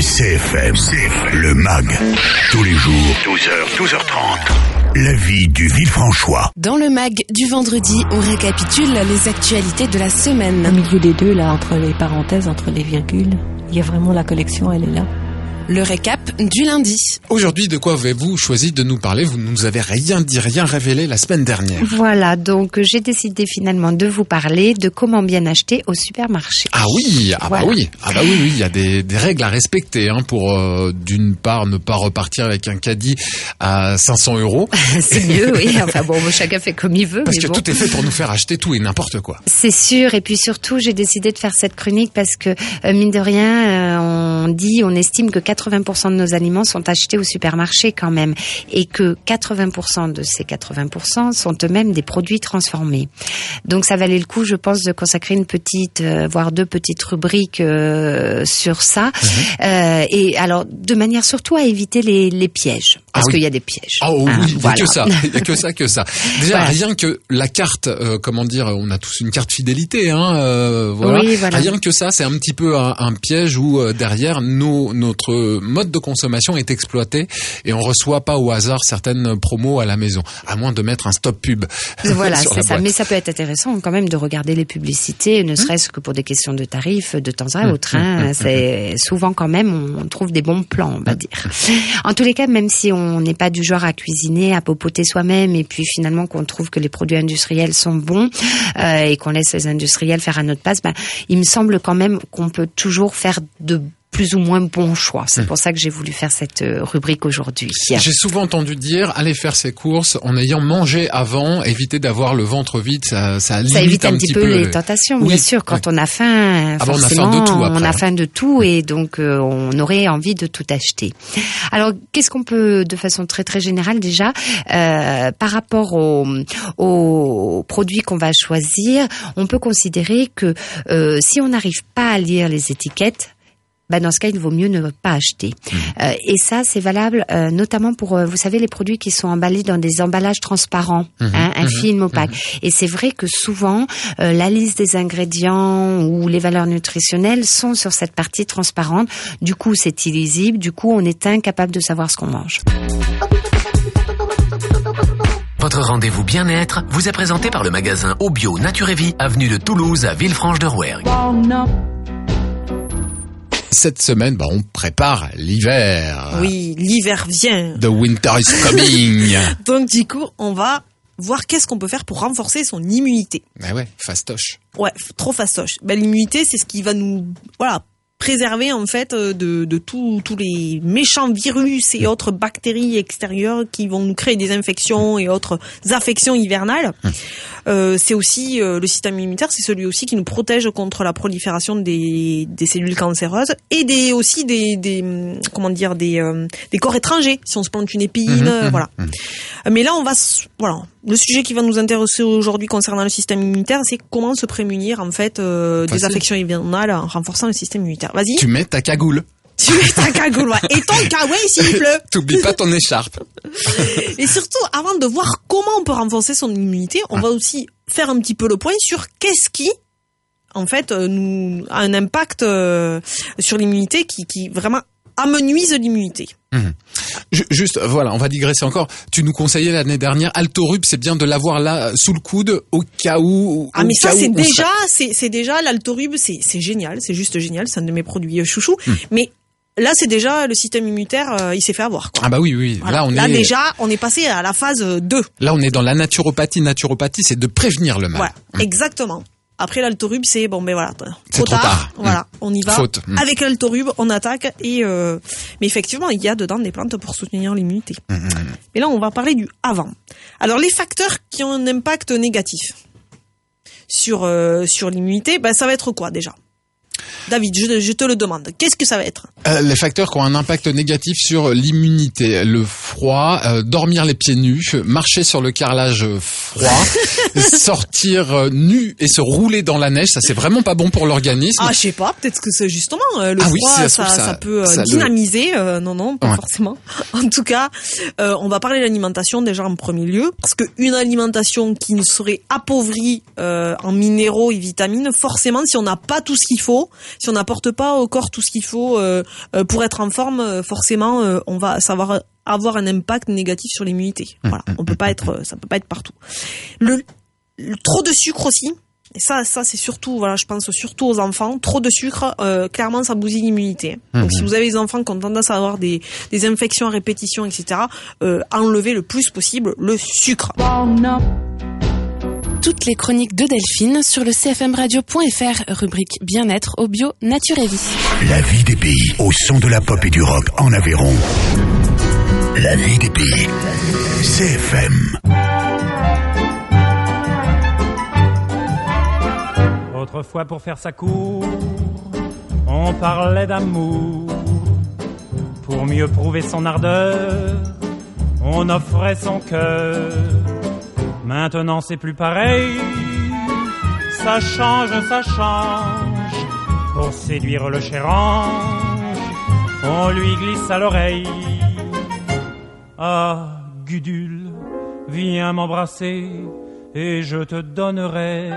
CFM, le MAG, tous les jours, 12h, 12h30. La vie du Villefranchois. Dans le MAG du vendredi, on récapitule les actualités de la semaine. Au milieu des deux, là, entre les parenthèses, entre les virgules, il y a vraiment la collection, elle est là. Le récap du lundi. Aujourd'hui, de quoi avez-vous choisi de nous parler? Vous ne nous avez rien dit, rien révélé la semaine dernière. Voilà, donc j'ai décidé finalement de vous parler de comment bien acheter au supermarché. Ah oui, Voilà. bah oui, il y a des règles à respecter pour d'une part ne pas repartir avec un caddie à 500 €. C'est mieux, oui. Enfin bon, chacun fait comme il veut. Parce mais que bon. tout est fait pour nous faire acheter tout et n'importe quoi. C'est sûr, et puis surtout, j'ai décidé de faire cette chronique parce que, mine de rien, on estime que 80% de nos aliments sont achetés au supermarché quand même, et que 80% de ces 80% sont eux-mêmes des produits transformés. Donc ça valait le coup, je pense, de consacrer une petite, voire deux petites rubriques sur ça, et alors de manière surtout à éviter les pièges, parce qu'il y a des pièges. Ah oui, il y a voilà. que ça, que ça. Déjà, Voilà. rien que la carte, on a tous une carte fidélité, voilà. Oui, voilà. Rien que ça, c'est un petit peu un piège où derrière notre mode de consommation est exploité et on reçoit pas au hasard certaines promos à la maison, à moins de mettre un stop pub. Voilà, sur c'est la ça. boîte. Mais ça peut être intéressant quand même de regarder les publicités, ne serait-ce que pour des questions de tarifs de temps à autre. C'est souvent quand même on trouve des bons plans, on va dire. En tous les cas, même si on n'est pas du genre à cuisiner, à popoter soi-même, et puis finalement qu'on trouve que les produits industriels sont bons et qu'on laisse les industriels faire à notre place, il me semble quand même qu'on peut toujours faire de plus ou moins bons choix. C'est pour ça que j'ai voulu faire cette rubrique aujourd'hui. J'ai souvent entendu dire, allez faire ses courses en ayant mangé avant, éviter d'avoir le ventre vide, ça évite un petit peu les tentations, bien sûr. Quand on a faim, forcément, on a faim de tout et donc on aurait envie de tout acheter. Alors, qu'est-ce qu'on peut, de façon très très générale déjà, par rapport aux produits qu'on va choisir, on peut considérer que si on n'arrive pas à lire les étiquettes, dans ce cas, il vaut mieux ne pas acheter. Et ça, c'est valable notamment pour, vous savez, les produits qui sont emballés dans des emballages transparents, un film opaque. Et c'est vrai que souvent, la liste des ingrédients ou les valeurs nutritionnelles sont sur cette partie transparente. Du coup, c'est illisible. Du coup, on est incapable de savoir ce qu'on mange. Votre rendez-vous bien-être vous est présenté par le magasin Obio Nature et Vie, avenue de Toulouse à Villefranche-de-Rouergue. Cette semaine, on prépare l'hiver. Oui, l'hiver vient. The winter is coming. Donc du coup, on va voir qu'est-ce qu'on peut faire pour renforcer son immunité. Ah ouais, fastoche. Ouais, trop fastoche. L'immunité, c'est ce qui va nous préserver en fait de tous les méchants virus et autres bactéries extérieures qui vont nous créer des infections et autres affections hivernales. C'est aussi le système immunitaire, c'est celui aussi qui nous protège contre la prolifération des cellules cancéreuses et des corps étrangers si on se plante une épine, voilà. Mais là le sujet qui va nous intéresser aujourd'hui concernant le système immunitaire, c'est comment se prémunir en fait des affections hivernales en renforçant le système immunitaire. Vas-y. Tu mets ta cagoule. Tu mets ta cagoule, ouais. Et ton kawaii s'il pleut. T'oublies pas ton écharpe. Et surtout, avant de voir comment on peut renforcer son immunité, on va aussi faire un petit peu le point sur qu'est-ce qui, en fait, nous a un impact sur l'immunité qui vraiment amenuise l'immunité. Juste, voilà, on va digresser encore. Tu nous conseillais l'année dernière, Altorub, c'est bien de l'avoir là sous le coude au cas où. Mais ça, c'est déjà l'Altorub, c'est génial, c'est juste génial, c'est un de mes produits chouchous. Mais là, c'est déjà le système immunitaire, il s'est fait avoir, quoi. Ah bah oui. Voilà. Là, déjà, on est passé à la phase 2. Là, on est dans la naturopathie. Naturopathie, c'est de prévenir le mal. Ouais, exactement. Après l'Altorub, c'est c'est trop tard. Voilà, on y va. Faute. Avec l'Altorub, on attaque et mais effectivement, il y a dedans des plantes pour soutenir l'immunité. Et là, on va parler du avant. Alors les facteurs qui ont un impact négatif sur l'immunité, ça va être quoi déjà ? David, je te le demande. Qu'est-ce que ça va être ? Les facteurs qui ont un impact négatif sur l'immunité. Le froid, dormir les pieds nus, marcher sur le carrelage froid, sortir nu et se rouler dans la neige. Ça, c'est vraiment pas bon pour l'organisme. Ah, je sais pas. Peut-être que c'est justement le froid, ça peut dynamiser. Non, pas forcément. En tout cas, on va parler de l'alimentation déjà en premier lieu. Parce qu'une alimentation qui ne serait appauvrie en minéraux et vitamines, forcément, si on n'a pas tout ce qu'il faut, Si on n'apporte pas au corps tout ce qu'il faut pour être en forme, forcément, on va savoir avoir un impact négatif sur l'immunité. Voilà, ça peut pas être partout. Le trop de sucre aussi. Et ça c'est surtout, voilà, je pense surtout aux enfants. Trop de sucre, clairement, ça bousille l'immunité. Donc, si vous avez des enfants qui ont tendance à avoir des infections à répétition, etc., enlevez le plus possible le sucre. Toutes les chroniques de Delphine sur le cfmradio.fr, rubrique bien-être au bio, nature et vie. La vie des pays au son de la pop et du rock en Aveyron. La vie des pays. CFM. Autrefois, pour faire sa cour, on parlait d'amour. Pour mieux prouver son ardeur, on offrait son cœur. Maintenant c'est plus pareil, ça change. Pour séduire le cher ange, on lui glisse à l'oreille. Ah, Gudule, viens m'embrasser et je te donnerai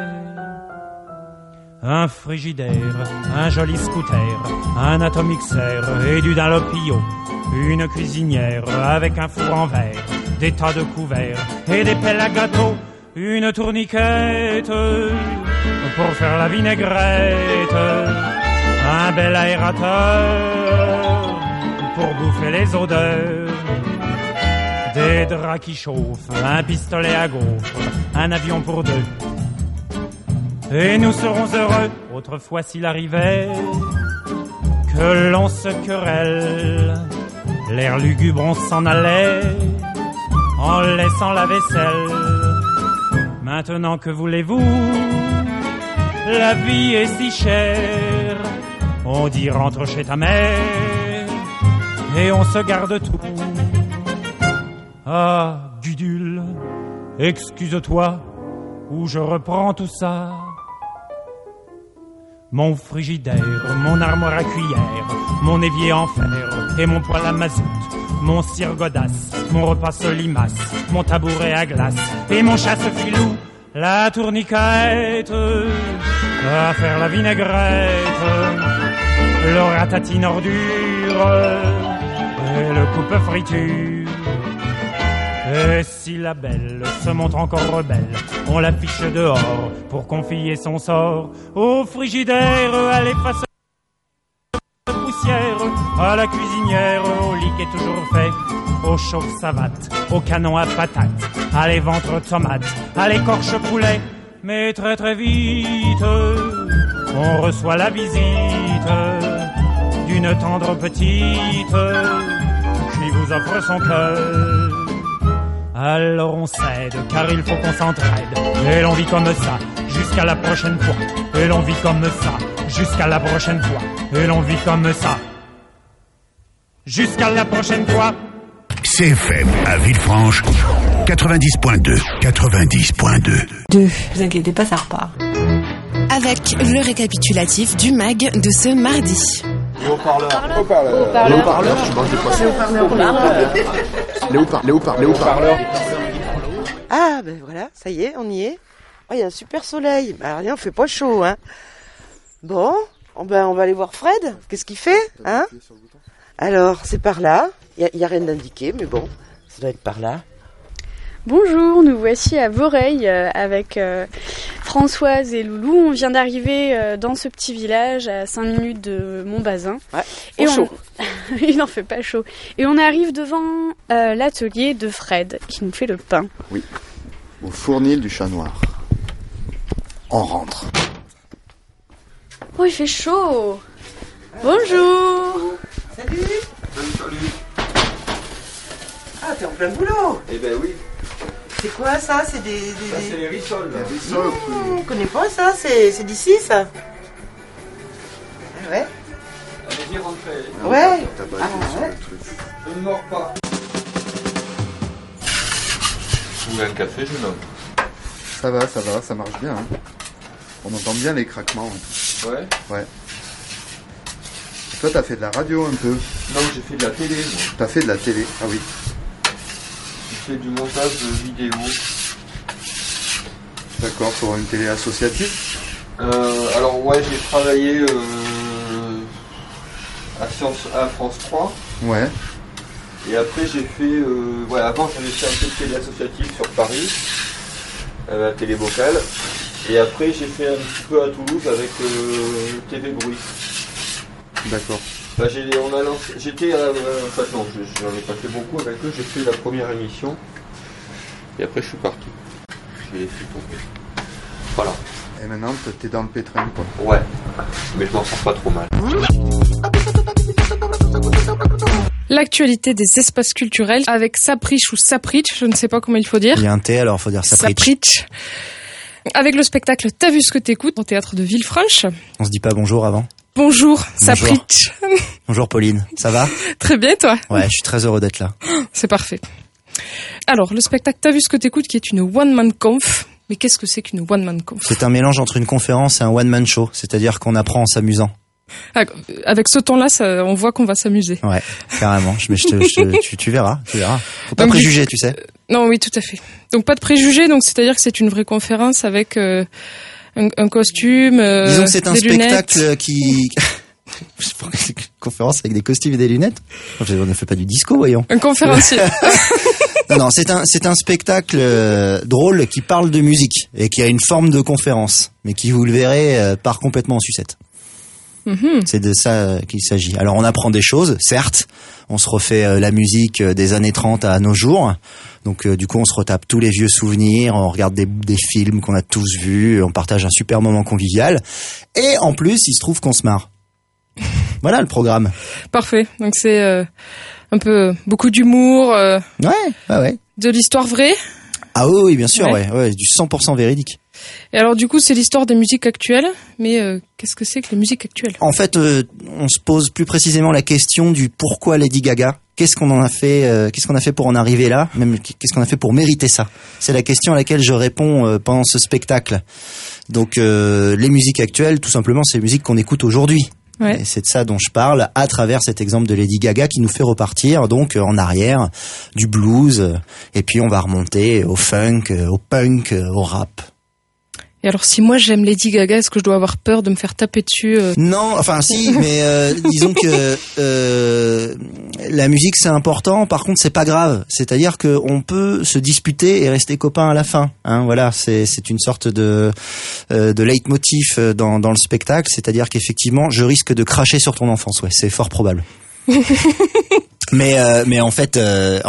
un frigidaire, un joli scooter, un atomixer et du Dunlopio, une cuisinière avec un four en verre, des tas de couverts et des pelles à gâteau, une tourniquette pour faire la vinaigrette, un bel aérateur pour bouffer les odeurs, des draps qui chauffent, un pistolet à gaufres, un avion pour deux. Et nous serons heureux, autrefois s'il arrivait que l'on se querelle, l'air lugubre on s'en allait en laissant la vaisselle. Maintenant que voulez-vous, la vie est si chère, on dit rentre chez ta mère et on se garde tout. Ah, Gudule, excuse-toi ou je reprends tout ça. Mon frigidaire, mon armoire à cuillère, mon évier en fer et mon poêle à mazout, mon cire godasse, mon repas solimace, mon tabouret à glace et mon chasse-filou, la tourniquette à faire la vinaigrette, le ratatine ordure et le coupe-friture. Et si la belle se montre encore rebelle, on l'affiche dehors pour confier son sort au frigidaire, à l'efface de poussière, à la cuisinière, au lit qui est toujours fait, au chauffe-savate, au canon à patates, à les ventres tomates, à l'écorche poulet. Mais très très vite, on reçoit la visite d'une tendre petite qui vous offre son cœur. Alors on cède, car il faut qu'on s'entraide. Et l'on vit comme ça, jusqu'à la prochaine fois. Et l'on vit comme ça, jusqu'à la prochaine fois. Et l'on vit comme ça, jusqu'à la prochaine fois. CFM à Villefranche, 90.2. 90.2. Vous inquiétez pas, ça repart. Avec le récapitulatif du MAG de ce mardi. Les haut-parleurs, je mange des poissons. Les haut-parleurs. Ah, ben voilà, ça y est, on y est. Oh, il y a un super soleil. Bah, rien, on fait pas chaud, hein. Bon, on va aller voir Fred. Qu'est-ce qu'il fait, hein? Alors, c'est par là. Il y a rien d'indiqué, mais bon, ça doit être par là. Bonjour, nous voici à Voreille avec Françoise et Loulou. On vient d'arriver dans ce petit village à 5 minutes de Montbazin. Ouais, et chaud. Il n'en fait pas chaud. Et on arrive devant l'atelier de Fred qui nous fait le pain. Oui, au fournil du Chat Noir. On rentre. Oh, il fait chaud. Bonjour. Salut. Salut. Ah, t'es en plein boulot. Eh ben oui. C'est quoi ça? C'est des... Ça, c'est les rissoles. Les rissoles. On connaît pas ça, c'est d'ici ça. Ah ouais. Allez-y, rentrez. Ouais. Ouais. Je ne mords pas. Vous voulez un café, jeune homme? Ça va, ça marche bien. Hein. On entend bien les craquements. Ouais. Ouais. Toi, t'as fait de la radio un peu? Non, j'ai fait de la télé, moi. T'as fait de la télé? Ah oui. J'ai fait du montage de vidéos. D'accord, pour une télé associative? Alors ouais, j'ai travaillé à France 3. Ouais. Et après j'ai fait, avant j'avais fait un peu de télé associative sur Paris, à la télé vocale. Et après j'ai fait un petit peu à Toulouse avec TV Bruit. D'accord. J'en ai pas fait beaucoup avec eux, j'ai fait la première émission. Et après je suis parti. J'ai laissé tomber. Voilà. Et maintenant t'es dans le pétrin quoi. Ouais. Mais je m'en sors pas trop mal. L'actualité des espaces culturels avec Saprich ou Saprich, je ne sais pas comment il faut dire. Il y a un T, alors il faut dire Saprich. Saprich. Avec le spectacle T'as vu ce que t'écoutes au théâtre de Villefranche. On se dit pas bonjour avant? Bonjour, Saprich. Bonjour Pauline, ça va? Très bien, toi? Ouais, je suis très heureux d'être là. C'est parfait. Alors, le spectacle T'as vu ce que t'écoutes qui est une one-man conf. Mais qu'est-ce que c'est qu'une one-man conf? C'est un mélange entre une conférence et un one-man show, c'est-à-dire qu'on apprend en s'amusant. Avec ce ton-là, on voit qu'on va s'amuser. Ouais, carrément. Tu verras. Faut pas préjuger, tu sais. Non, oui, tout à fait. Donc pas de préjugés, donc c'est-à-dire que c'est une vraie conférence avec un costume, disons que c'est un spectacle lunettes. Qui... Une conférence avec des costumes et des lunettes. On ne fait pas du disco, voyons. Un conférencier. Non, c'est un spectacle drôle qui parle de musique et qui a une forme de conférence, mais qui, vous le verrez, part complètement en sucette. C'est de ça qu'il s'agit. Alors on apprend des choses, certes, on se refait la musique des années 30 à nos jours, donc du coup on se retape tous les vieux souvenirs, on regarde des films qu'on a tous vus, on partage un super moment convivial, et en plus il se trouve qu'on se marre. Voilà le programme. Parfait, donc c'est un peu beaucoup d'humour, ouais. De l'histoire vraie. Ah oui, bien sûr, ouais, du 100% véridique. Et alors du coup c'est l'histoire des musiques actuelles, mais qu'est-ce que c'est que les musiques actuelles? En fait, on se pose plus précisément la question du pourquoi Lady Gaga. Qu'est-ce qu'on a fait pour en arriver là? Même qu'est-ce qu'on a fait pour mériter ça? C'est la question à laquelle je réponds pendant ce spectacle. Donc les musiques actuelles, tout simplement, c'est les musiques qu'on écoute aujourd'hui. Ouais. Et c'est de ça dont je parle à travers cet exemple de Lady Gaga qui nous fait repartir donc en arrière du blues et puis on va remonter au funk, au punk, au rap. Et alors si moi j'aime Lady Gaga, est-ce que je dois avoir peur de me faire taper dessus Non, enfin si, mais disons que la musique c'est important. Par contre c'est pas grave. C'est-à-dire que on peut se disputer et rester copains à la fin. Hein, voilà, c'est une sorte de leitmotiv dans le spectacle. C'est-à-dire qu'effectivement je risque de cracher sur ton enfance. Ouais, c'est fort probable. Mais en fait,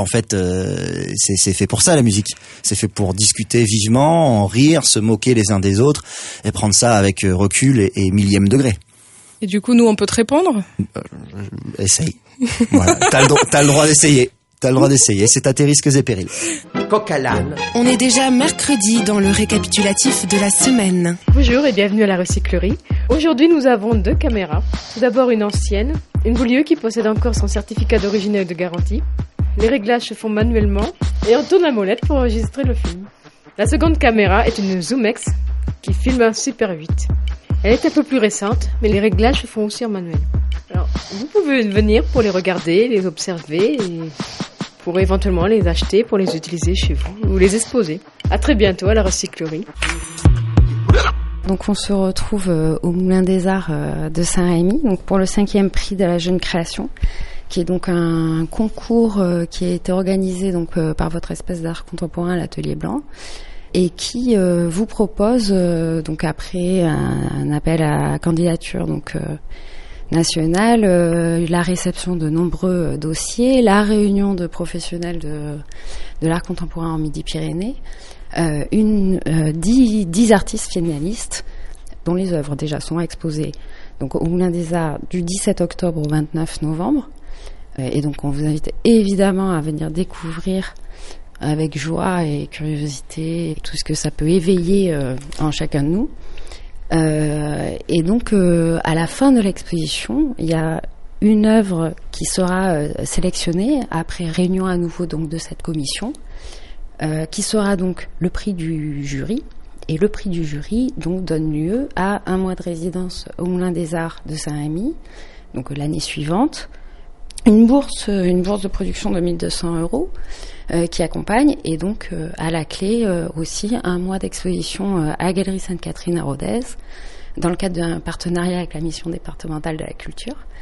c'est fait pour ça la musique. C'est fait pour discuter vivement, en rire, se moquer les uns des autres et prendre ça avec recul et millième degré. Et du coup, nous, on peut te répondre ? Essaye. Voilà. T'as le droit d'essayer. T'as le droit d'essayer. C'est à tes risques et périls. Coq à l'âne. On est déjà mercredi dans le récapitulatif de la semaine. Bonjour et bienvenue à la recyclerie. Aujourd'hui, nous avons 2 caméras. Tout d'abord une ancienne, une Beaulieu qui possède encore son certificat d'origine et de garantie. Les réglages se font manuellement et on tourne la molette pour enregistrer le film. La seconde caméra est une Zoomex qui filme un Super 8. Elle est un peu plus récente, mais les réglages se font aussi en manuel. Alors, vous pouvez venir pour les regarder, les observer et pour éventuellement les acheter pour les utiliser chez vous ou les exposer. À très bientôt à la recyclerie. Donc on se retrouve au Moulin des Arts de Saint-Rémy, donc pour le 5e prix de la jeune création, qui est donc un concours qui a été organisé donc par votre espèce d'art contemporain, l'Atelier Blanc, et qui vous propose donc après un appel à candidature donc nationale, la réception de nombreux dossiers, la réunion de professionnels de l'art contemporain en Midi-Pyrénées, 10 artistes finalistes dont les œuvres déjà sont exposées donc au Moulin des Arts du 17 octobre au 29 novembre. Et donc on vous invite évidemment à venir découvrir avec joie et curiosité tout ce que ça peut éveiller en chacun de nous. Et donc à la fin de l'exposition, il y a une œuvre qui sera sélectionnée après réunion à nouveau donc de cette commission, qui sera donc le prix du jury. Et le prix du jury donc donne lieu à un mois de résidence au Moulin des Arts de Saint-Rémy, donc l'année suivante, une bourse de production de 1 200 € qui accompagne, et donc à la clé aussi un mois d'exposition à Galerie Sainte-Catherine à Rodez, dans le cadre d'un partenariat avec la mission départementale de la culture.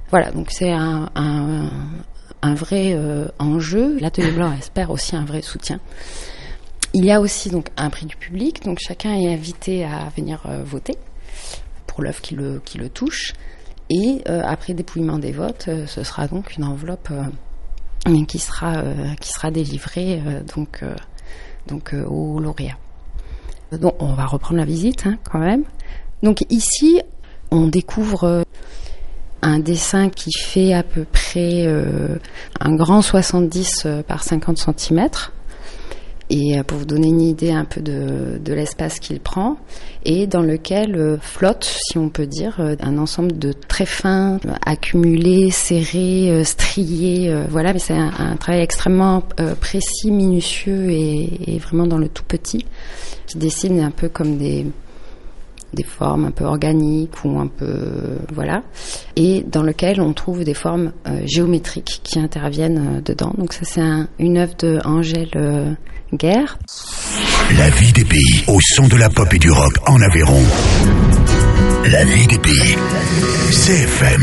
Voilà, donc c'est un vrai enjeu. L'Atelier Blanc espère aussi un vrai soutien. Il y a aussi donc un prix du public, donc chacun est invité à venir voter pour l'œuvre qui le touche. Et après dépouillement des votes, ce sera donc une enveloppe qui sera délivrée donc aux lauréats. Donc on va reprendre la visite quand même. Donc ici, on découvre un dessin qui fait à peu près un grand 70 par 50 cm. Et pour vous donner une idée un peu de l'espace qu'il prend, et dans lequel flotte, si on peut dire, un ensemble de traits fins, accumulés, serrés, striés, voilà, mais c'est un travail extrêmement précis, minutieux et vraiment dans le tout petit, qui dessine un peu comme des formes un peu organiques ou un peu voilà, et dans lequel on trouve des formes géométriques qui interviennent dedans. Donc ça c'est une œuvre de Angèle Guerre. La vie des pays au son de la pop et du rock en Aveyron. La vie des pays. CFM.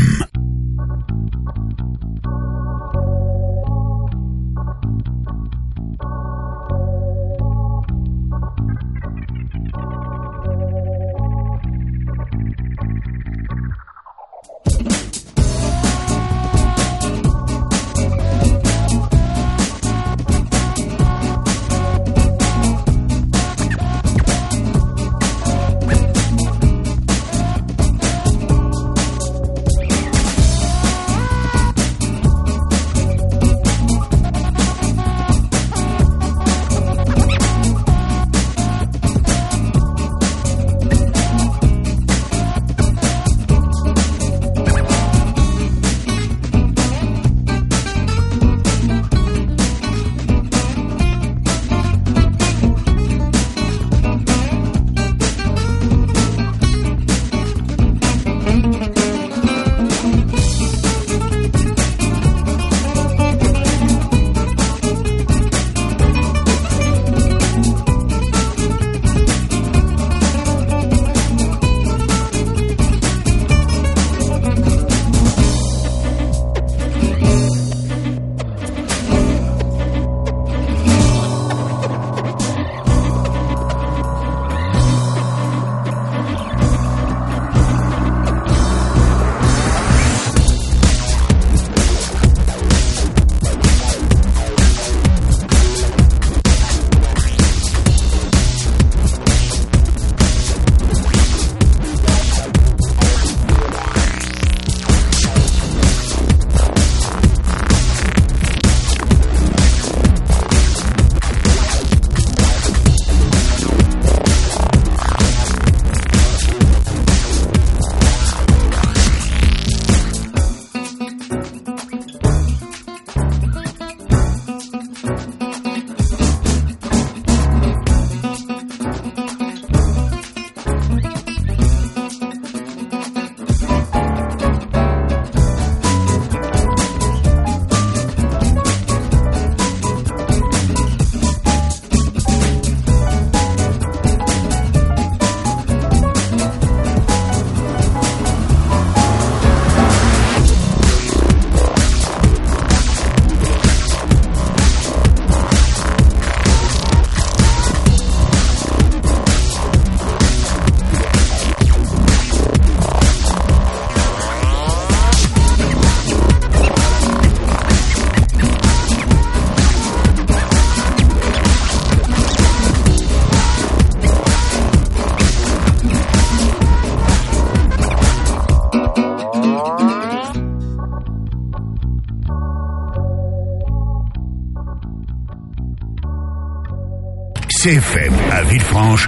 CFM à Villefranche,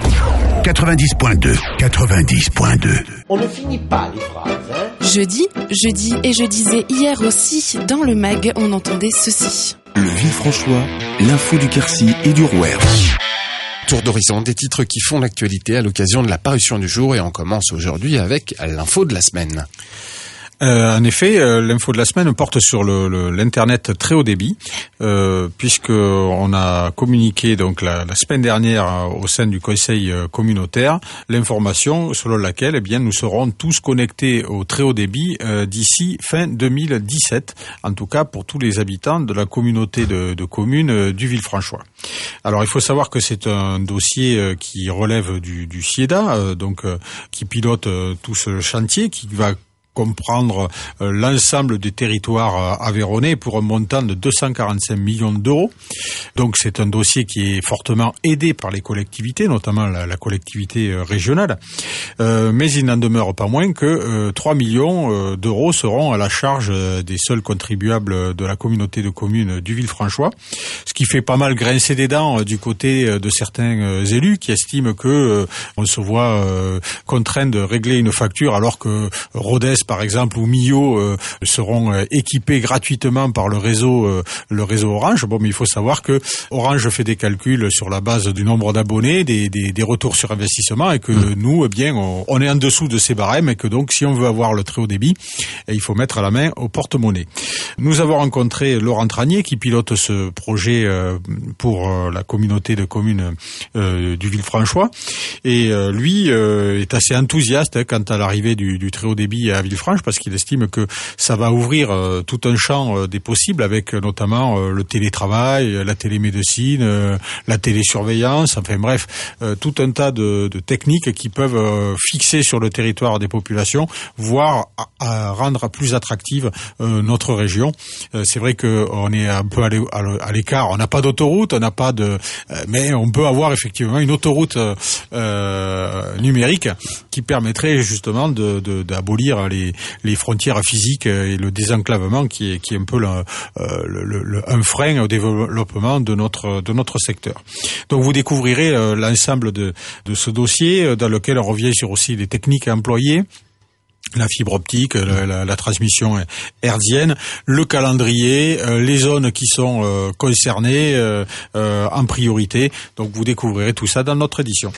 90.2. 90.2. On ne finit pas les phrases, hein. Jeudi et je disais hier aussi, dans le mag, on entendait ceci. Le Villefranchois, l'info du Quercy et du Rouergue. Tour d'horizon des titres qui font l'actualité à l'occasion de la parution du jour, et on commence aujourd'hui avec l'info de la semaine. En effet, l'info de la semaine porte sur l'internet très haut débit, puisque on a communiqué donc la semaine dernière au sein du conseil communautaire l'information selon laquelle nous serons tous connectés au très haut débit d'ici fin 2017, en tout cas pour tous les habitants de la communauté de communes du Villefranchois. Alors il faut savoir que c'est un dossier qui relève du SIEDA, qui pilote tout ce chantier, qui va comprendre l'ensemble des territoires aveyronnais pour un montant de 245 millions d'euros. Donc c'est un dossier qui est fortement aidé par les collectivités, notamment la collectivité régionale. Mais il n'en demeure pas moins que 3 millions d'euros seront à la charge des seuls contribuables de la communauté de communes du Villefranchois, ce qui fait pas mal grincer des dents du côté de certains élus qui estiment que on se voit contraint de régler une facture alors que Rodez par exemple, ou Millau seront équipés gratuitement par le réseau Orange. Bon, mais il faut savoir que Orange fait des calculs sur la base du nombre d'abonnés, des retours sur investissement, et que nous, on est en dessous de ces barèmes, et que donc, si on veut avoir le très haut débit, il faut mettre la main au porte-monnaie. Nous avons rencontré Laurent Tranier, qui pilote ce projet pour la communauté de communes du Villefranchois, et lui est assez enthousiaste quant à l'arrivée du très haut débit à Villefranche, parce qu'il estime que ça va ouvrir tout un champ des possibles, avec notamment le télétravail, la télémédecine, la télésurveillance, enfin bref, tout un tas de techniques qui peuvent fixer sur le territoire des populations, voire à rendre plus attractive notre région. C'est vrai qu'on est un peu à l'écart, on n'a pas d'autoroute, on n'a pas mais on peut avoir effectivement une autoroute numérique qui permettrait justement d'abolir les frontières physiques et le désenclavement qui est un peu un frein au développement de notre secteur. Donc vous découvrirez l'ensemble de ce dossier dans lequel on revient sur aussi les techniques à employer, la fibre optique, la transmission hertzienne, le calendrier, les zones qui sont concernées en priorité. Donc vous découvrirez tout ça dans notre édition.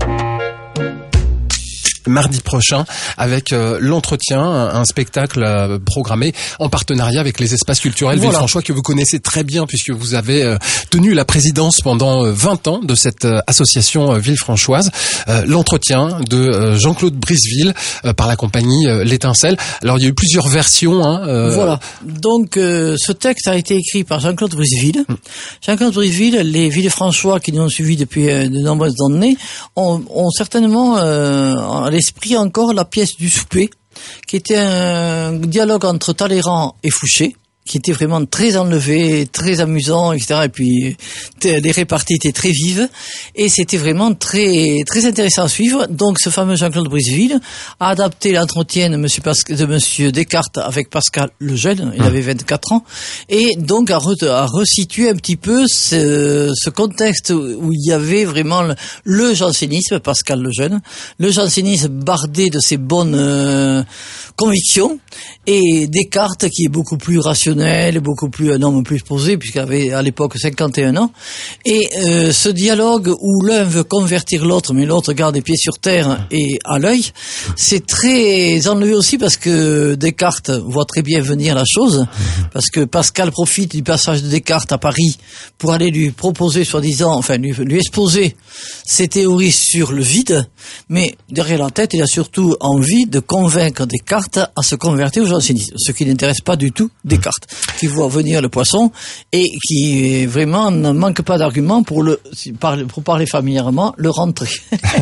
Mardi prochain avec l'entretien, un spectacle programmé en partenariat avec les espaces culturels Villefranchois que vous connaissez très bien puisque vous avez tenu la présidence pendant 20 ans de cette association villefranchoise. L'entretien de Jean-Claude Briseville par la compagnie L'Étincelle. Alors il y a eu plusieurs versions. Voilà. Donc ce texte a été écrit par Jean-Claude Briseville. Jean-Claude Briseville, les Villefranchois qui nous ont suivis depuis de nombreuses années ont certainement à l'esprit encore la pièce du souper, qui était un dialogue entre Talleyrand et Fouché, qui était vraiment très enlevé, très amusant, etc. Et puis les réparties étaient très vives et c'était vraiment très très intéressant à suivre. Donc ce fameux Jean-Claude Briseville a adapté l'entretien de Monsieur Descartes avec Pascal Lejeune, il avait 24 ans, et donc a resitué un petit peu ce contexte où il y avait vraiment le jansénisme, Pascal Lejeune, le jansénisme bardé de ses bonnes convictions, et Descartes qui est beaucoup plus rationnel, beaucoup plus un homme plus posé, puisqu'il avait à l'époque 51 ans. Et ce dialogue où l'un veut convertir l'autre, mais l'autre garde les pieds sur terre et à l'œil, c'est très enlevé aussi parce que Descartes voit très bien venir la chose, parce que Pascal profite du passage de Descartes à Paris pour aller lui proposer, soi-disant, enfin lui exposer ses théories sur le vide, mais derrière la tête, il a surtout envie de convaincre Descartes à se convertir au jansénisme, ce qui n'intéresse pas du tout Descartes, qui voit venir le poisson et qui vraiment ne manque pas d'arguments pour parler familièrement, le rentrer.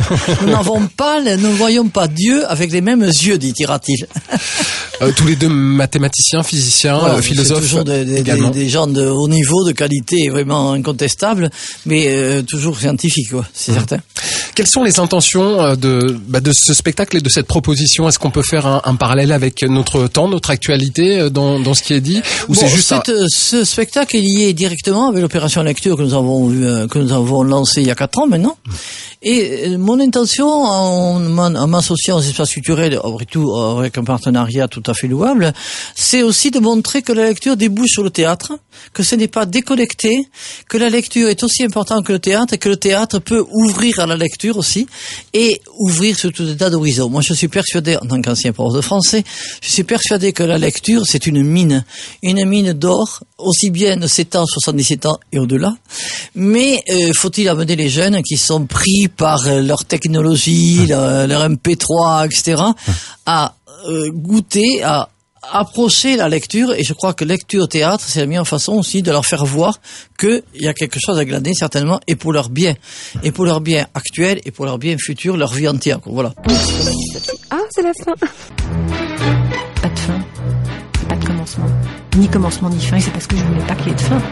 Nous ne voyons pas Dieu avec les mêmes yeux, dira-t-il. Tous les deux mathématiciens, physiciens, voilà, philosophes. C'est toujours des gens de haut niveau, de qualité vraiment incontestable, mais toujours scientifiques, quoi, c'est certain. Quelles sont les intentions de ce spectacle et de cette proposition? Est-ce qu'on peut faire un parallèle avec notre temps, notre actualité dans ce qui est dit, ou c'est juste ce spectacle est lié directement avec l'opération lecture que nous avons lancée il y a 4 ans maintenant, Et mon intention, en m'associant aux espaces culturels, après tout avec un partenariat tout à fait louable, c'est aussi de montrer que la lecture débouche sur le théâtre, que ce n'est pas déconnecté, que la lecture est aussi importante que le théâtre, et que le théâtre peut ouvrir à la lecture aussi, et ouvrir sur tout un tas d'horizons. Moi, je suis persuadé, en tant qu'ancien prof de français, je suis persuadé que la lecture, c'est une mine d'or, aussi bien de 7 ans, 77 ans et au-delà. Mais faut-il amener les jeunes qui sont pris par leur technologie, leur MP3, etc., à goûter, à approcher la lecture, et je crois que lecture-théâtre, c'est la meilleure façon aussi de leur faire voir qu'il y a quelque chose à glaner, certainement, et pour leur bien actuel, et pour leur bien futur, leur vie entière. Voilà. Ah, c'est la fin. Pas de fin, pas de commencement. Ni commencement ni fin, et c'est parce que je voulais pas qu'il y ait de fin.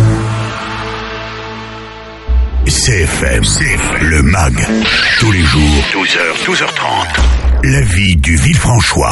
CFM, le MAG, tous les jours, 12h, 12h30. La vie du Villefranchois.